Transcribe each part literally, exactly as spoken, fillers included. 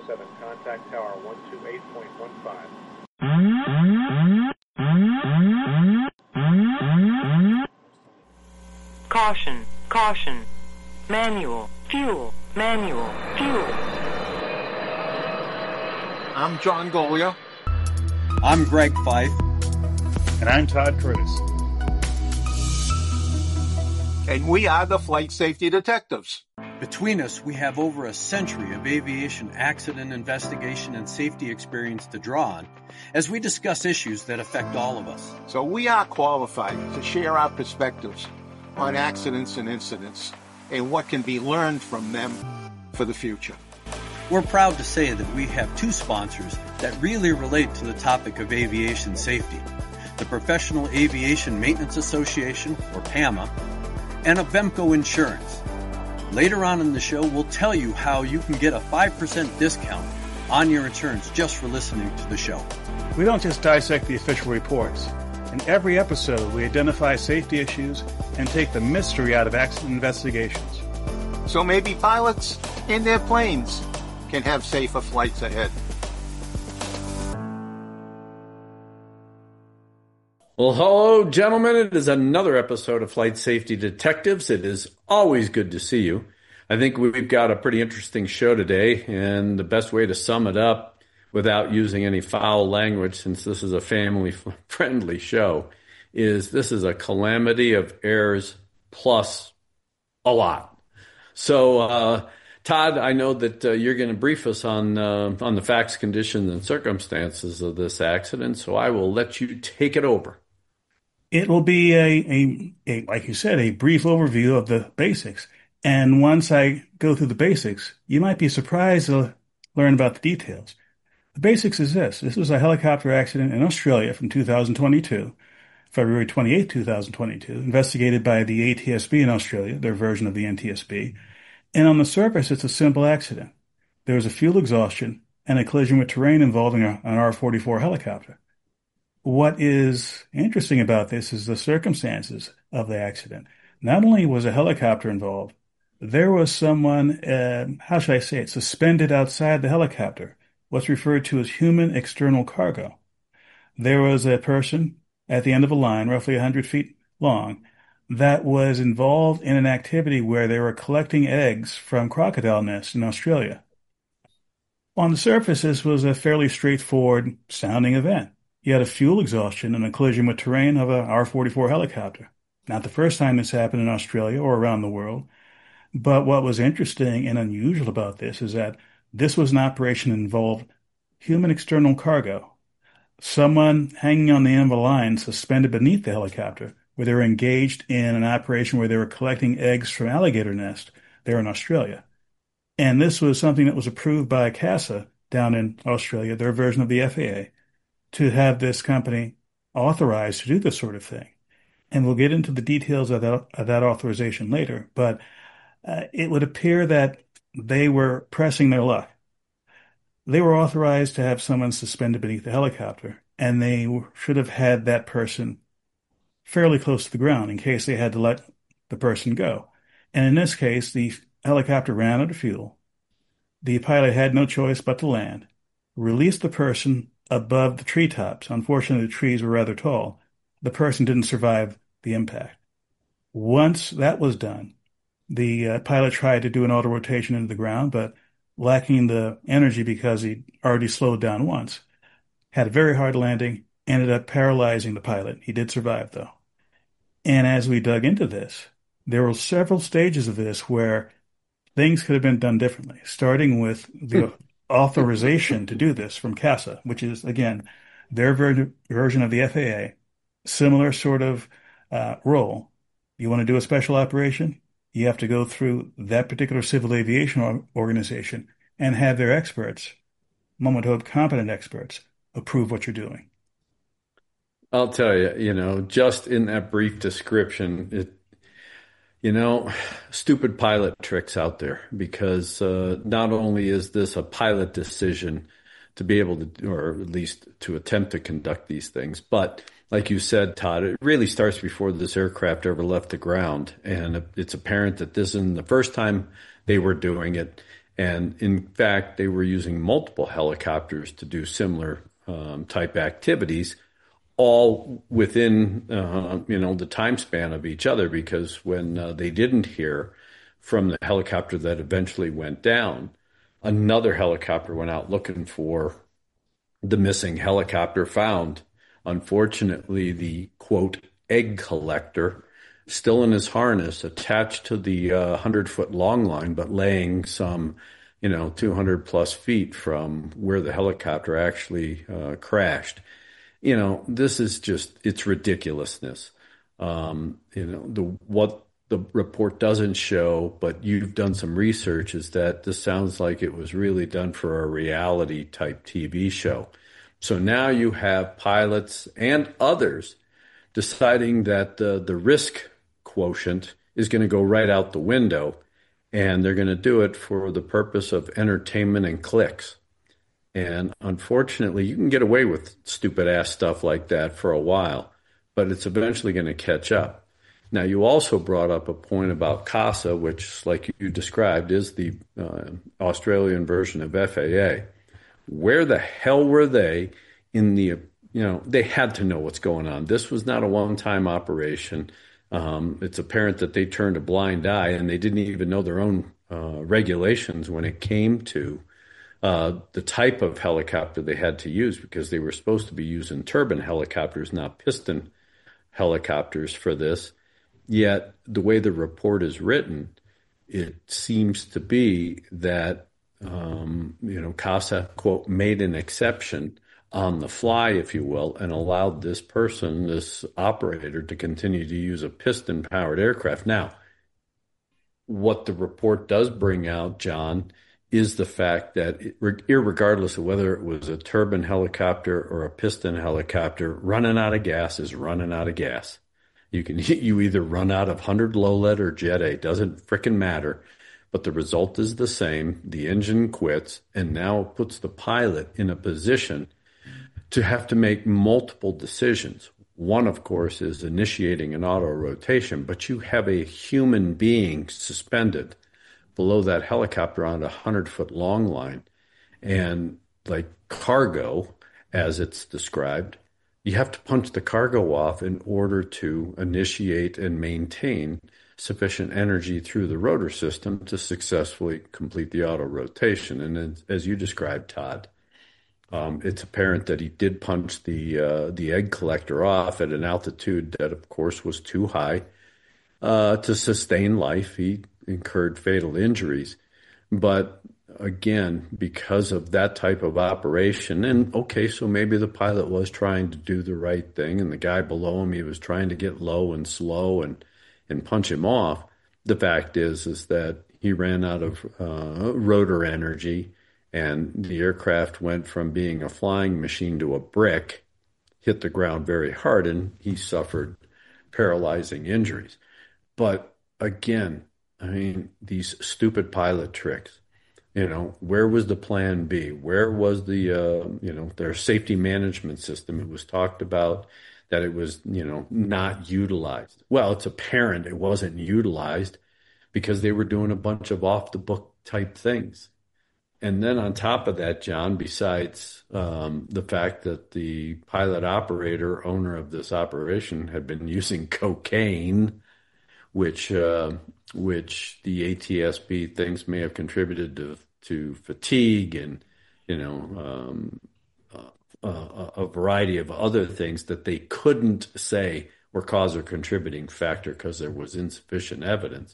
seven, contact tower one two eight point one five. Caution, caution. Manual, fuel, manual, fuel. I'm John Golia. I'm Greg Fife. And I'm Todd Curtis. And we are the Flight Safety Detectives. Between us, we have over a century of aviation accident investigation and safety experience to draw on as we discuss issues that affect all of us. So we are qualified to share our perspectives on accidents and incidents and what can be learned from them for the future. We're proud to say that we have two sponsors that really relate to the topic of aviation safety: the Professional Aviation Maintenance Association, or PAMA, and Avemco Insurance. Later on in the show, we'll tell you how you can get a five percent discount on your insurance just for listening to the show. We don't just dissect the official reports. In every episode, we identify safety issues and take the mystery out of accident investigations. So maybe pilots in their planes can have safer flights ahead. Well, hello, gentlemen. It is another episode of Flight Safety Detectives. It is always good to see you. I think we've got a pretty interesting show today, and the best way to sum it up without using any foul language, since this is a family-friendly show, is this is a calamity of errors plus a lot. So, uh, Todd, I know that uh, you're going to brief us on uh, on the facts, conditions, and circumstances of this accident, so I will let you take it over. It will be a, a, a, like you said, a brief overview of the basics. And once I go through the basics, you might be surprised to learn about the details. The basics is this. This was a helicopter accident in Australia from two thousand twenty-two, February twenty-eighth, two thousand twenty-two, investigated by the A T S B in Australia, their version of the N T S B. And on the surface, it's a simple accident. There was a fuel exhaustion and a collision with terrain involving a, an R forty-four helicopter. What is interesting about this is the circumstances of the accident. Not only was a helicopter involved, there was someone, uh, how should I say it, suspended outside the helicopter, what's referred to as human external cargo. There was a person at the end of a line, roughly one hundred feet long, that was involved in an activity where they were collecting eggs from crocodile nests in Australia. On the surface, this was a fairly straightforward sounding event. You had a fuel exhaustion and a collision with terrain of a R forty-four helicopter. Not the first time this happened in Australia or around the world. But what was interesting and unusual about this is that this was an operation that involved human external cargo. Someone hanging on the end of a line suspended beneath the helicopter, where they were engaged in an operation where they were collecting eggs from alligator nests there in Australia. And this was something that was approved by CASA down in Australia, their version of the F A A, to have this company authorized to do this sort of thing. And we'll get into the details of that, of that authorization later, but uh, it would appear that they were pressing their luck. They were authorized to have someone suspended beneath the helicopter, and they should have had that person fairly close to the ground in case they had to let the person go. And in this case, the helicopter ran out of fuel. The pilot had no choice but to land, release the person above the treetops. Unfortunately, the trees were rather tall. The person didn't survive the impact. Once that was done, the uh, pilot tried to do an auto rotation into the ground, but lacking the energy because he'd already slowed down once, had a very hard landing, ended up paralyzing the pilot. He did survive, though. And as we dug into this, there were several stages of this where things could have been done differently, starting with the authorization to do this from CASA, which is, again, their ver- version of the F A A, similar sort of uh, role. You want to do a special operation? You have to go through that particular civil aviation organization and have their experts, moment hope competent experts, approve what you're doing. I'll tell you, you know, just in that brief description, it, you know, stupid pilot tricks out there, because uh, not only is this a pilot decision to be able to, or at least to attempt to conduct these things, but like you said, Todd, it really starts before this aircraft ever left the ground. And it's apparent that this isn't the first time they were doing it. And in fact, they were using multiple helicopters to do similar um, type activities, all within uh, you know the time span of each other. Because when uh, they didn't hear from the helicopter that eventually went down, another helicopter went out looking for the missing helicopter, found, unfortunately, the quote egg collector still in his harness, attached to the uh, hundred-foot long line, but laying some, you know, two hundred plus feet from where the helicopter actually uh, crashed. You know, this is just, it's ridiculousness. Um, you know, the what the report doesn't show, but you've done some research, is that this sounds like it was really done for a reality-type T V show. So now you have pilots and others deciding that the, the risk quotient is going to go right out the window, and they're going to do it for the purpose of entertainment and clicks. And unfortunately, you can get away with stupid ass stuff like that for a while, but it's eventually going to catch up. Now, you also brought up a point about CASA, which, like you described, is the uh, Australian version of F A A. Where the hell were they in the, you know, they had to know what's going on. This was not a one-time operation. Um, it's apparent that they turned a blind eye, and they didn't even know their own uh, regulations when it came to uh, the type of helicopter they had to use, because they were supposed to be using turbine helicopters, not piston helicopters for this. Yet the way the report is written, it seems to be that, um, you know, CASA, quote, made an exception on the fly, if you will, and allowed this person, this operator, to continue to use a piston-powered aircraft. Now, what the report does bring out, John, is the fact that, it, irregardless of whether it was a turbine helicopter or a piston helicopter, running out of gas is running out of gas. You can you either run out of one hundred low lead or Jet A, doesn't frickin' matter, but the result is the same. The engine quits, and now it puts the pilot in a position to have to make multiple decisions. One, of course, is initiating an auto rotation, but you have a human being suspended below that helicopter on a hundred-foot long line, and like cargo, as it's described, you have to punch the cargo off in order to initiate and maintain sufficient energy through the rotor system to successfully complete the auto rotation. And as you described, Todd, um, it's apparent that he did punch the uh, the egg collector off at an altitude that, of course, was too high uh, to sustain life. He incurred fatal injuries. But again, because of that type of operation, and okay, so maybe the pilot was trying to do the right thing, and the guy below him, he was trying to get low and slow and and punch him off. The fact is, is that he ran out of uh, rotor energy, and the aircraft went from being a flying machine to a brick, hit the ground very hard, and he suffered paralyzing injuries. But again, I mean, these stupid pilot tricks. You know, where was the plan B? Where was the, uh, you know, their safety management system? It was talked about that it was, you know, not utilized. Well, it's apparent it wasn't utilized because they were doing a bunch of off-the-book type things. And then on top of that, John, besides um, the fact that the pilot operator, owner of this operation, had been using cocaine, which uh, which the A T S B thinks may have contributed to to fatigue and, you know, um, uh, uh, a variety of other things that they couldn't say were cause or contributing factor because there was insufficient evidence.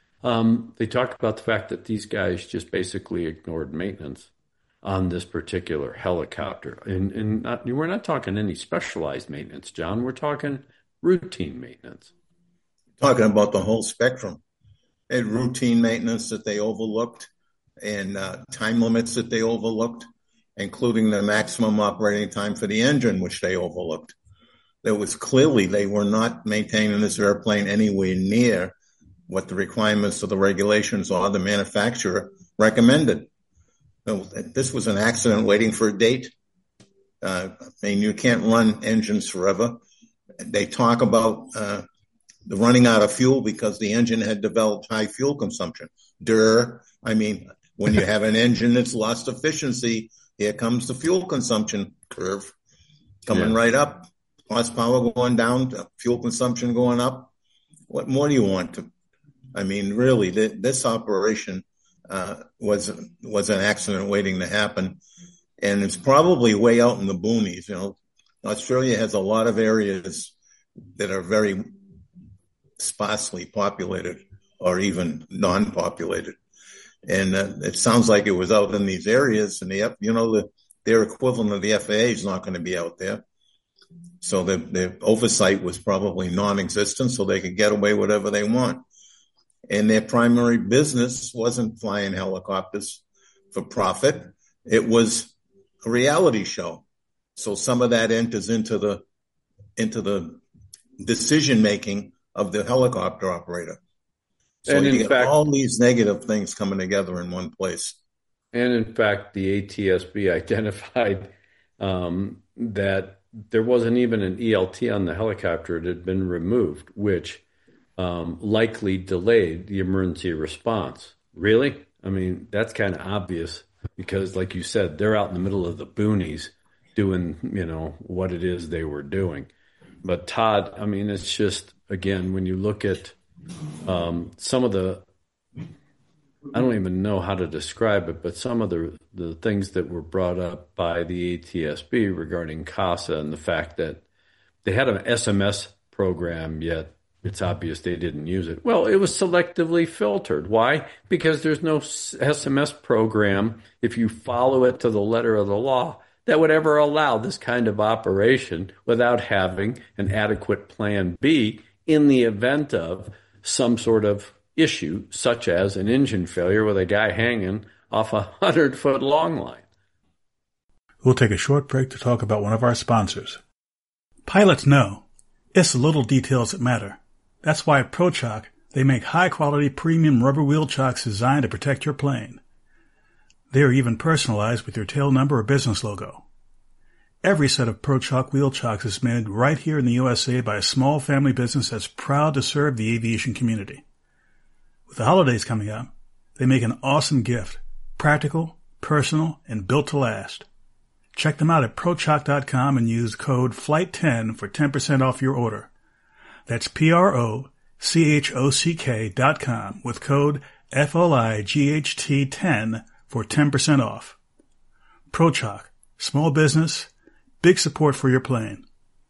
Um, they talked about the fact that these guys just basically ignored maintenance on this particular helicopter. And, and not, we're not talking any specialized maintenance, John. We're talking routine maintenance. Talking about the whole spectrum. They had routine maintenance that they overlooked and uh, time limits that they overlooked, including the maximum operating time for the engine, which they overlooked. There was clearly they were not maintaining this airplane anywhere near what the requirements of the regulations or the manufacturer recommended. So this was an accident waiting for a date. Uh, I mean, you can't run engines forever. They talk about uh, the running out of fuel because the engine had developed high fuel consumption. Durr. I mean, When you have an engine that's lost efficiency, here comes the fuel consumption curve coming Yeah. right up. Horsepower going down, fuel consumption going up. What more do you want to? I mean, really, th- this operation uh, was was an accident waiting to happen, and it's probably way out in the boonies. You know, Australia has a lot of areas that are very sparsely populated or even non-populated, and uh, it sounds like it was out in these areas, and the you know the their equivalent of the F A A is not going to be out there. So the, the oversight was probably non-existent, so they could get away whatever they want. And their primary business wasn't flying helicopters for profit. It was a reality show. So some of that enters into the, into the decision-making of the helicopter operator. So And you in get fact- all these negative things coming together in one place. And in fact, the A T S B identified um, that there wasn't even an E L T on the helicopter. It had been removed, which um, likely delayed the emergency response. Really? I mean, that's kind of obvious because, like you said, they're out in the middle of the boonies doing, you know, what it is they were doing. But Todd, I mean, it's just, again, when you look at um, some of the, I don't even know how to describe it, but some of the the things that were brought up by the A T S B regarding CASA and the fact that they had an S M S program, yet it's obvious they didn't use it. Well, it was selectively filtered. Why? Because there's no S M S program, if you follow it to the letter of the law, that would ever allow this kind of operation without having an adequate plan B in the event of some sort of issue, such as an engine failure with a guy hanging off a hundred-foot long line. We'll take a short break to talk about one of our sponsors. Pilots know it's the little details that matter. That's why at ProChock, they make high-quality premium rubber wheel chocks designed to protect your plane. They are even personalized with your tail number or business logo. Every set of ProChock wheel chocks is made right here in the U S A by a small family business that's proud to serve the aviation community. With the holidays coming up, they make an awesome gift, practical, personal, and built to last. Check them out at prochock dot com and use code flight ten for ten percent off your order. That's P R O C H O C K dot com with code F L I G H T ten for ten percent off. ProChock, small business, big support for your plane.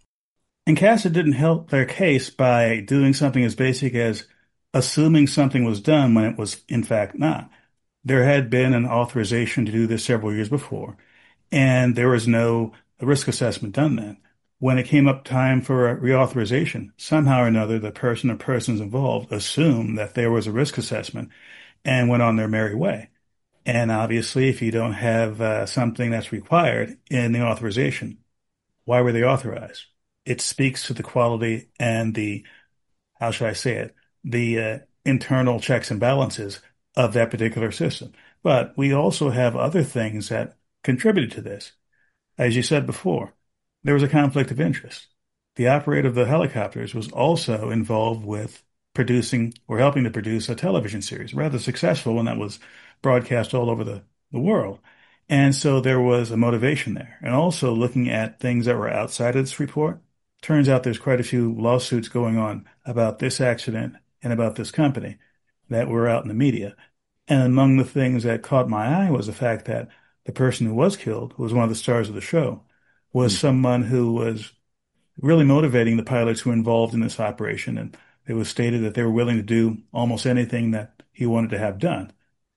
And CASA didn't help their case by doing something as basic as assuming something was done when it was in fact not. There had been an authorization to do this several years before, and there was no risk assessment done then. When it came up time for a reauthorization, somehow or another the person or persons involved assumed that there was a risk assessment and went on their merry way. And obviously, if you don't have uh, something that's required in the authorization, why were they authorized? It speaks to the quality and the, how should I say it, the uh, internal checks and balances of that particular system. But we also have other things that contributed to this. As you said before, there was a conflict of interest. The operator of the helicopters was also involved with producing or helping to produce a television series, rather successful one that was broadcast all over the, the world. And so there was a motivation there. And also looking at things that were outside of this report, turns out there's quite a few lawsuits going on about this accident and about this company that were out in the media. And among the things that caught my eye was the fact that the person who was killed, who was one of the stars of the show, was mm-hmm. someone who was really motivating the pilots who were involved in this operation. And it was stated that they were willing to do almost anything that he wanted to have done.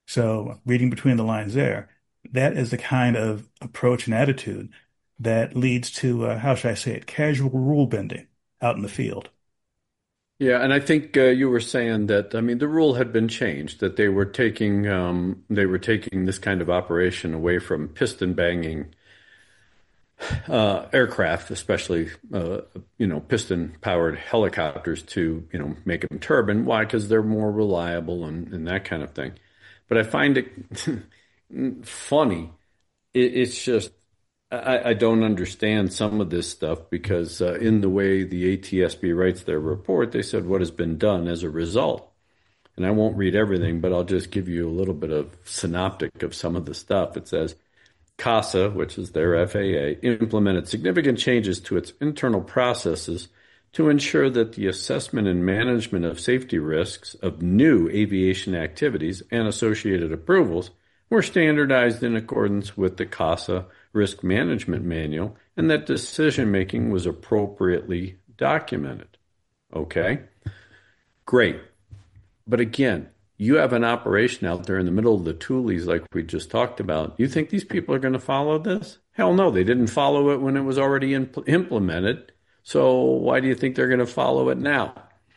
So reading between the lines there, that is the kind of approach and attitude that leads to, uh, how should I say it, casual rule bending out in the field. Yeah, and I think uh, you were saying that, I mean, the rule had been changed, that they were taking um, they were taking this kind of operation away from piston banging uh, aircraft, especially, uh, you know, piston powered helicopters to, you know, make them turbine. Why? Because they're more reliable and, and that kind of thing. But I find it funny. It, it's just, I, I don't understand some of this stuff because uh, in the way the A T S B writes their report, they said what has been done as a result. and I won't read everything, but I'll just give you a little bit of synoptic of some of the stuff. It says, CASA, which is their F A A, implemented significant changes to its internal processes to ensure that the assessment and management of safety risks of new aviation activities and associated approvals were standardized in accordance with the CASA Risk Management Manual, and that decision-making was appropriately documented. Okay? Great. But again, you have an operation out there in the middle of the Tules like we just talked about. You think these people are going to follow this? Hell no, they didn't follow it when it was already impl- implemented. So why do you think they're going to follow it now?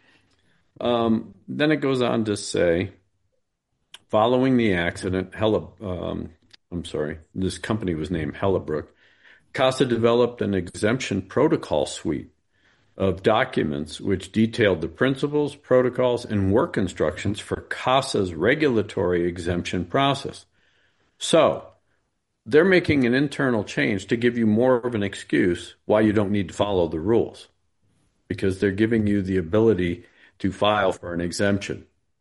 Um, then it goes on to say, following the accident, Hella, um, I'm sorry, this company was named Hellebrook, CASA developed an exemption protocol suite of documents which detailed the principles, protocols, and work instructions for CASA's regulatory exemption process. So they're making an internal change to give you more of an excuse why you don't need to follow the rules, because they're giving you the ability to file for an exemption.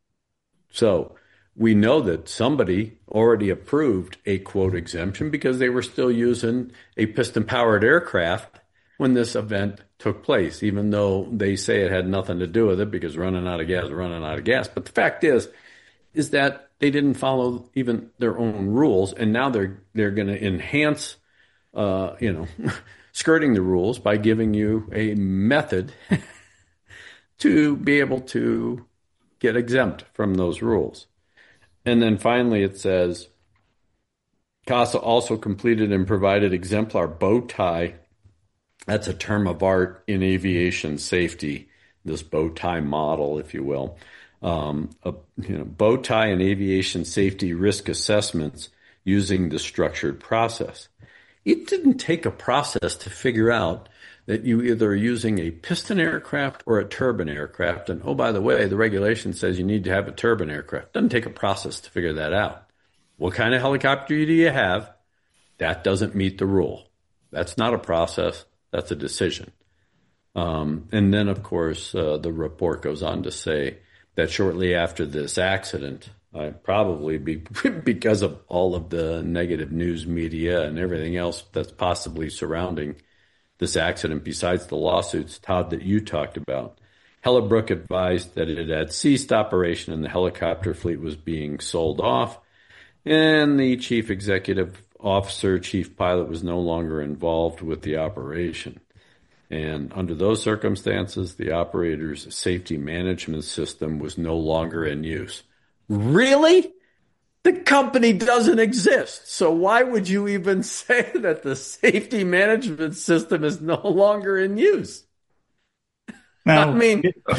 So we know that somebody already approved a quote exemption because they were still using a piston-powered aircraft when this event took place, even though they say it had nothing to do with it because running out of gas, running out of gas. But the fact is, is that they didn't follow even their own rules, and now they're they're going to enhance, uh, you know, skirting the rules by giving you a method to be able to get exempt from those rules. And then finally, it says, CASA also completed and provided exemplar bow tie. That's a term of art in aviation safety, this bow tie model, if you will. Um, a, you know, bow tie and aviation safety risk assessments using the structured process. It didn't take a process to figure out that you either are using a piston aircraft or a turbine aircraft. And oh, by the way, the regulation says you need to have a turbine aircraft. It doesn't take a process to figure that out. What kind of helicopter do you have? That doesn't meet the rule. That's not a process. That's a decision. Um, and then, of course, uh, the report goes on to say that shortly after this accident, uh, probably be, because of all of the negative news media and everything else that's possibly surrounding this accident, besides the lawsuits, Todd, that you talked about, Hellebrook advised that it had ceased operation and the helicopter fleet was being sold off, and the chief executive officer, chief pilot, was no longer involved with the operation. And under those circumstances, the operator's safety management system was no longer in use. Really? The company doesn't exist. So why would you even say that the safety management system is no longer in use? Now, I mean,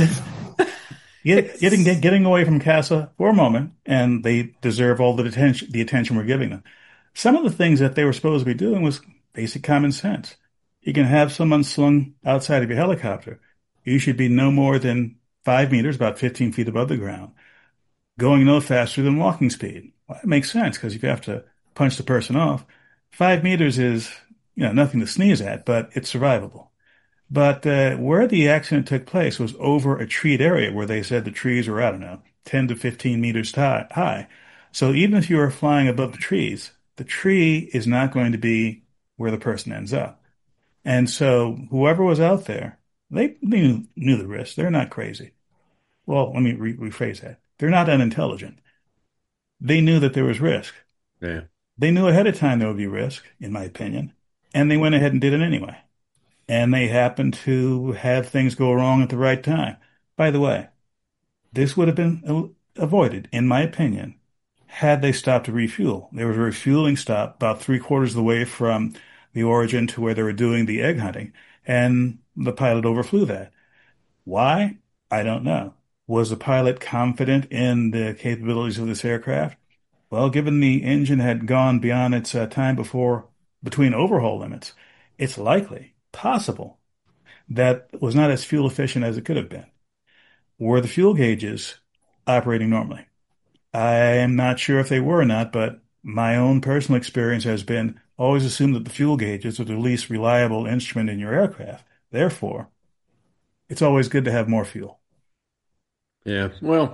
get, getting getting away from CASA for a moment, and they deserve all the attention the attention we're giving them. Some of the things that they were supposed to be doing was basic common sense. You can have someone slung outside of your helicopter. You should be no more than five meters, about fifteen feet above the ground, going no faster than walking speed. Well, it makes sense because if you have to punch the person off, five meters is, you know, nothing to sneeze at, but it's survivable. But uh, where the accident took place was over a treed area where they said the trees were, I don't know, ten to fifteen meters t- high. So even if you are flying above the trees, the tree is not going to be where the person ends up. And so whoever was out there, they knew, knew the risk. They're not crazy. Well, let me re- rephrase that. They're not unintelligent. They knew that there was risk. Yeah. They knew ahead of time there would be risk, in my opinion, and they went ahead and did it anyway. And they happened to have things go wrong at the right time. By the way, this would have been avoided, in my opinion, had they stopped to refuel. There was a refueling stop about three quarters of the way from the origin to where they were doing the egg hunting, and the pilot overflew that. Why? I don't know. Was the pilot confident in the capabilities of this aircraft? Well, given the engine had gone beyond its uh, time before between overhaul limits, it's likely, possible, that it was not as fuel efficient as it could have been. Were the fuel gauges operating normally? I am not sure if they were or not, but my own personal experience has been always assume that the fuel gauges are the least reliable instrument in your aircraft. Therefore, it's always good to have more fuel. Yeah, well,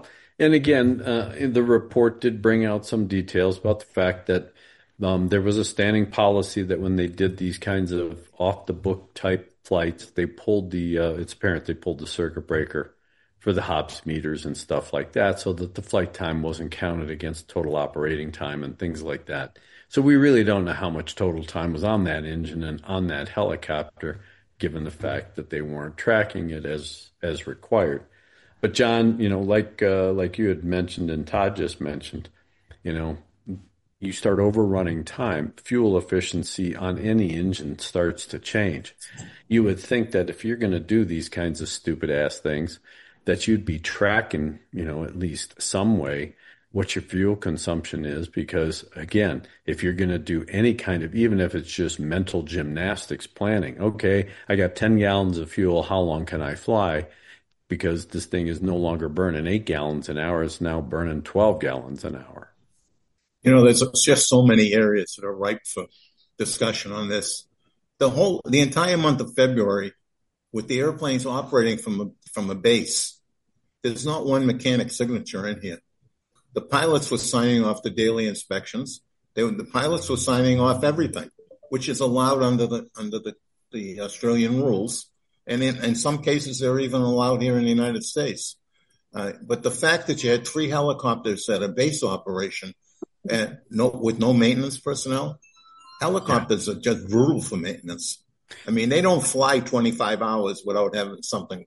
And again, uh, the report did bring out some details about the fact that um, there was a standing policy that when they did these kinds of off-the-book type flights, they pulled the, uh, it's apparent they pulled the circuit breaker for the hops meters and stuff like that so that the flight time wasn't counted against total operating time and things like that. So we really don't know how much total time was on that engine and on that helicopter, given the fact that they weren't tracking it as as required. But John, you know, like uh, like you had mentioned and Todd just mentioned, you know, you start overrunning time, fuel efficiency on any engine starts to change. You would think that if you're going to do these kinds of stupid ass things, that you'd be tracking, you know, at least some way what your fuel consumption is, because again, if you're going to do any kind of, even if it's just mental gymnastics planning, okay, I got ten gallons of fuel, how long can I fly? Because this thing is no longer burning eight gallons an hour, it's now burning twelve gallons an hour. You know, there's just so many areas that are ripe for discussion on this. The whole, the entire month of February, with the airplanes operating from a, from a base, there's not one mechanic signature in here. The pilots were signing off the daily inspections. They were, the pilots were signing off everything, which is allowed under the under the, the Australian rules. And in, in some cases, they're even allowed here in the United States. Uh, but the fact that you had three helicopters at a base operation and no, with no maintenance personnel, helicopters are just brutal for maintenance. I mean, they don't fly twenty-five hours without having something.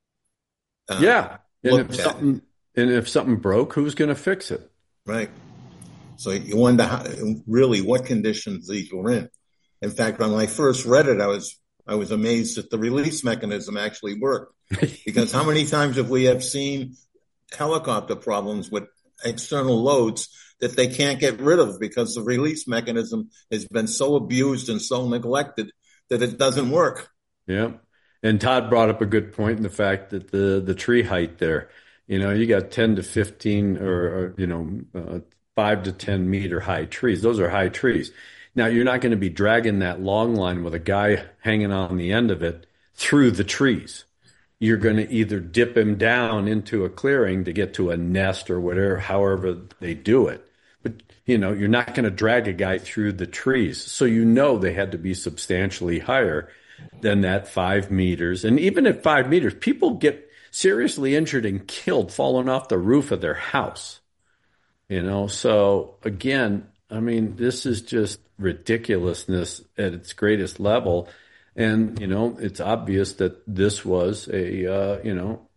Uh, yeah. And if at. something, and if something broke, who's going to fix it? Right. So you wonder how, really what conditions these were in. In fact, when I first read it, I was I was amazed that the release mechanism actually worked. Because how many times have we have seen helicopter problems with external loads that they can't get rid of because the release mechanism has been so abused and so neglected that it doesn't work. Yeah. And Todd brought up a good point in the fact that the, the tree height there, you know, you got ten to fifteen or, or you know, uh, five to ten meter high trees. Those are high trees. Now, you're not going to be dragging that long line with a guy hanging on the end of it through the trees. You're going to either dip him down into a clearing to get to a nest or whatever, however they do it. But, you know, you're not going to drag a guy through the trees. So you know they had to be substantially higher than that five meters. And even at five meters, people get seriously injured and killed falling off the roof of their house. You know, so again, I mean, this is just ridiculousness at its greatest level. And, you know, it's obvious that this was a, uh, you know,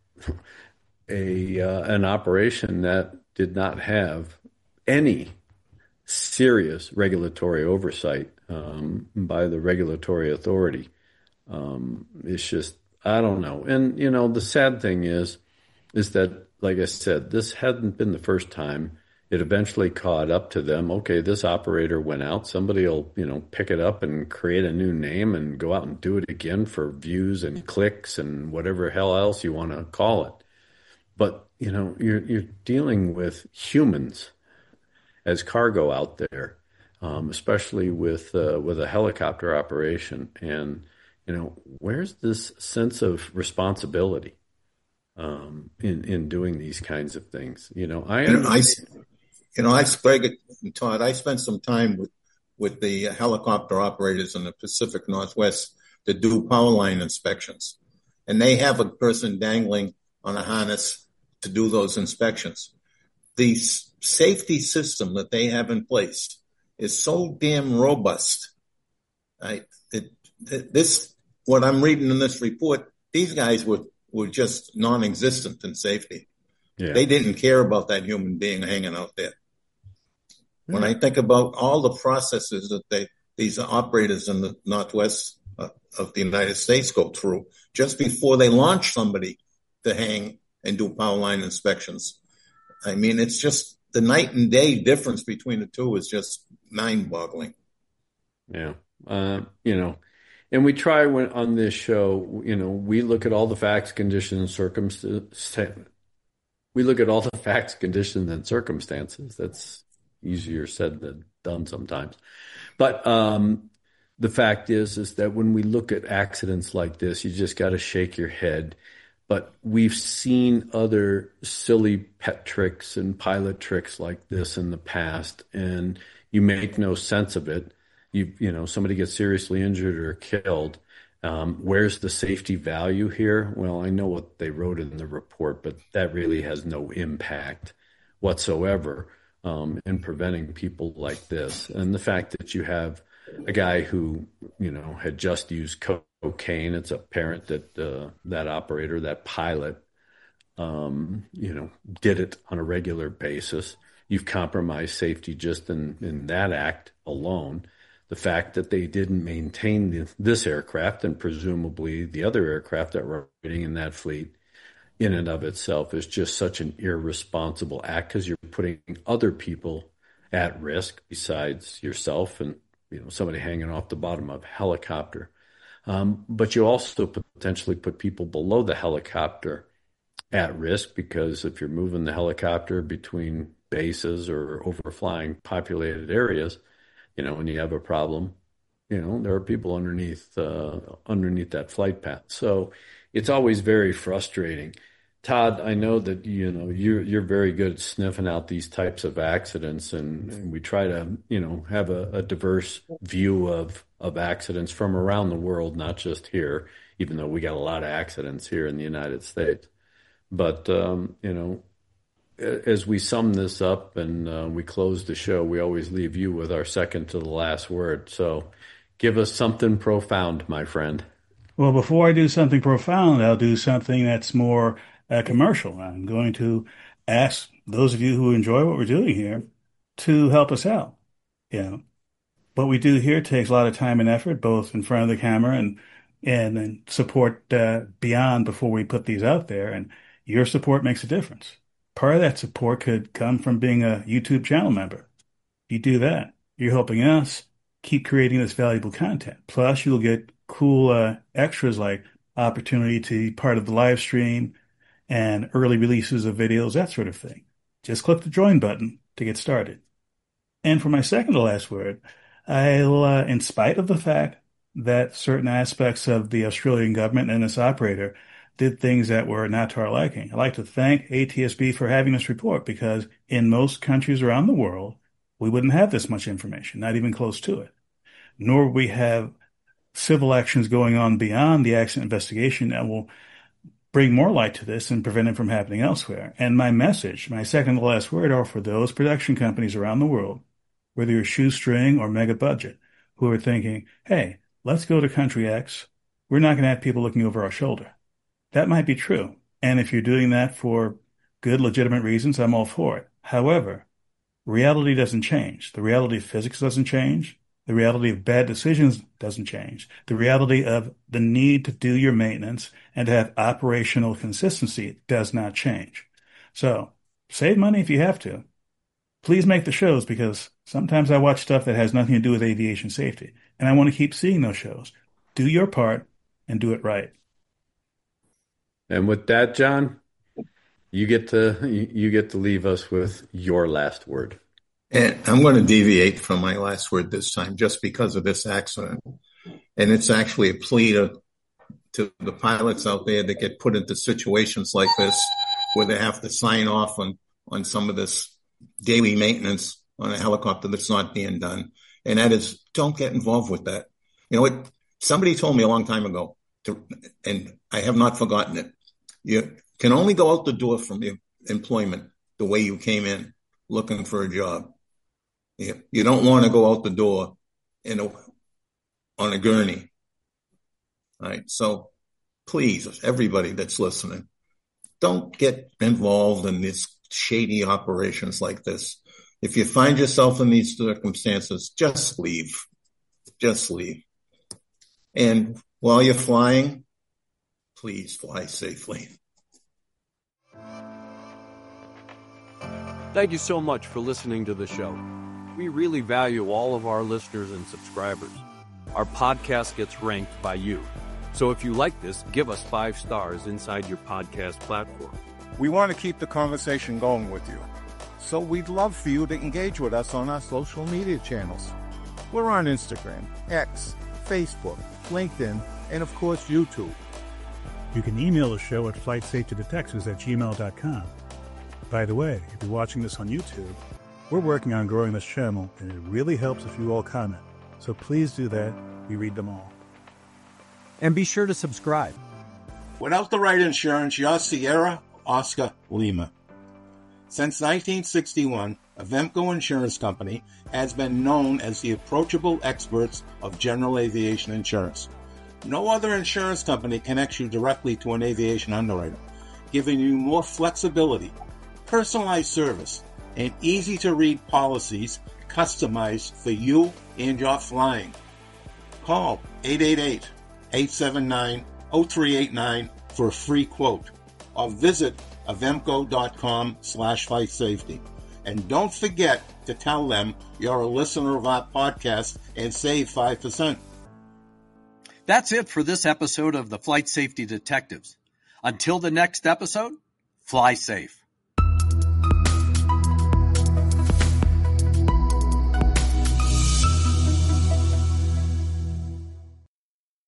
a uh, an operation that did not have any serious regulatory oversight um, by the regulatory authority. Um, it's just, I don't know. And, you know, the sad thing is, is that, like I said, this hadn't been the first time. It eventually caught up to them. Okay, this operator went out. Somebody will, you know, pick it up and create a new name and go out and do it again for views and clicks and whatever hell else you want to call it. But, you know, you're you're dealing with humans as cargo out there, um, especially with uh, with a helicopter operation. And, you know, where's this sense of responsibility um, in in doing these kinds of things? You know, I understand. You know, I, Greg and Todd, I spent some time with, with the helicopter operators in the Pacific Northwest that do power line inspections. And they have a person dangling on a harness to do those inspections. The s- safety system that they have in place is so damn robust. Right? It, it, this, what I'm reading in this report, these guys were, were just non-existent in safety. Yeah. They didn't care about that human being hanging out there. When I think about all the processes that they, these operators in the Northwest uh, of the United States go through just before they launch somebody to hang and do power line inspections. I mean, it's just the night and day difference between the two is just mind boggling. Yeah. Uh, you know, and we try when on this show, you know, we look at all the facts, conditions, circumstances. We look at all the facts, conditions, and circumstances. That's easier said than done sometimes. But um, the fact is, is that when we look at accidents like this, you just got to shake your head But we've seen other silly pet tricks and pilot tricks like this in the past, and you make no sense of it. You you know, somebody gets seriously injured or killed. Um, where's the safety value here? Well, I know what they wrote in the report, but that really has no impact whatsoever um, in preventing people like this. And the fact that you have a guy who, you know, had just used cocaine, it's apparent that uh, that operator, that pilot, um, you know, did it on a regular basis. You've compromised safety just in, in that act alone. The fact that they didn't maintain the, this aircraft and presumably the other aircraft that were operating in that fleet in and of itself is just such an irresponsible act, because you're putting other people at risk besides yourself and, you know, somebody hanging off the bottom of a helicopter. Um, but you also potentially put people below the helicopter at risk, because if you're moving the helicopter between bases or overflying populated areas, you know, when you have a problem, you know, there are people underneath uh, underneath that flight path. So it's always very frustrating. Todd, I know that, you know, you're, you're very good at sniffing out these types of accidents, and, and we try to, you know, have a, a diverse view of, of accidents from around the world, not just here, even though we got a lot of accidents here in the United States. But, um, you know, as we sum this up and uh, we close the show, we always leave you with our second to the last word. So give us something profound, my friend. Well, before I do something profound, I'll do something that's more uh, commercial. I'm going to ask those of you who enjoy what we're doing here to help us out. You know, what we do here takes a lot of time and effort, both in front of the camera and and, and support uh, beyond before we put these out there. And your support makes a difference. Part of that support could come from being a YouTube channel member. You do that, you're helping us keep creating this valuable content. Plus, you'll get cool uh, extras like opportunity to be part of the live stream and early releases of videos, that sort of thing. Just click the join button to get started. And for my second to last word, I'll, uh, in spite of the fact that certain aspects of the Australian government and its operator did things that were not to our liking, I'd like to thank A T S B for having this report, because in most countries around the world, we wouldn't have this much information, not even close to it. Nor would we have civil actions going on beyond the accident investigation that will bring more light to this and prevent it from happening elsewhere. And my message, my second to last word, are for those production companies around the world, whether you're shoestring or mega budget, who are thinking, hey, let's go to country X. We're not going to have people looking over our shoulder. That might be true. And if you're doing that for good, legitimate reasons, I'm all for it. However, reality doesn't change. The reality of physics doesn't change. The reality of bad decisions doesn't change. The reality of the need to do your maintenance and to have operational consistency does not change. So save money if you have to. Please make the shows, because sometimes I watch stuff that has nothing to do with aviation safety, and I want to keep seeing those shows. Do your part and do it right. And with that, John, you get to you get to leave us with your last word. And I'm going to deviate from my last word this time just because of this accident. And it's actually a plea to, to the pilots out there that get put into situations like this where they have to sign off on, on some of this daily maintenance on a helicopter that's not being done. And that is, don't get involved with that. You know what? Somebody told me a long time ago, to, and I have not forgotten it. You can only go out the door from your employment the way you came in, looking for a job. You, you don't want to go out the door in a, on a gurney. All right. So please, everybody that's listening, don't get involved in these shady operations like this. If you find yourself in these circumstances, just leave. Just leave. And while you're flying, please fly safely. Thank you so much for listening to the show. We really value all of our listeners and subscribers. Our podcast gets ranked by you. So if you like this, give us five stars inside your podcast platform. We want to keep the conversation going with you. So we'd love for you to engage with us on our social media channels. We're on Instagram, X, Facebook, LinkedIn, and of course YouTube. You can email the show at flight safety detectives at gmail dot com. By the way, if you're watching this on YouTube, we're working on growing this channel, and it really helps if you all comment. So please do that. We read them all. And be sure to subscribe. Without the right insurance, you're Sierra Oscar Lima. Since nineteen sixty-one, Avemco Insurance Company has been known as the approachable experts of general aviation insurance. No other insurance company connects you directly to an aviation underwriter, giving you more flexibility, personalized service, and easy-to-read policies customized for you and your flying. Call eight eight eight, eight seven nine, zero three eight nine for a free quote, or visit avemco.com slash flight safety. And don't forget to tell them you're a listener of our podcast and save five percent. That's it for this episode of the Flight Safety Detectives. Until the next episode, fly safe.